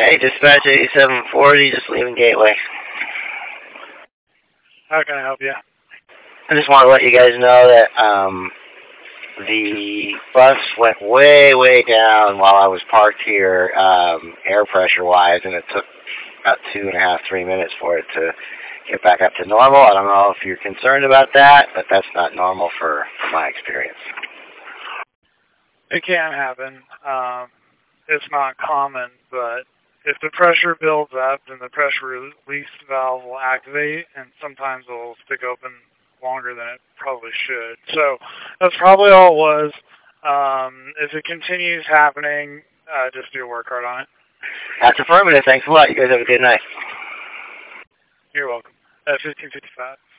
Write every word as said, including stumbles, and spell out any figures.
Hey, dispatch eighty-seven forty, just leaving Gateway. How can I help you? I just want to let you guys know that um, the bus went way, way down while I was parked here, um, air pressure-wise, and it took about two and a half, three minutes for it to get back up to normal. I don't know if you're concerned about that, but that's not normal for my experience. It can happen. Um, it's not common, but if the pressure builds up, then the pressure release valve will activate, and sometimes it will stick open longer than it probably should. So that's probably all it was. Um, if it continues happening, uh, just do a work hard on it. That's affirmative. Thanks a lot. You guys have a good night. You're welcome. Uh, fifteen fifty-five.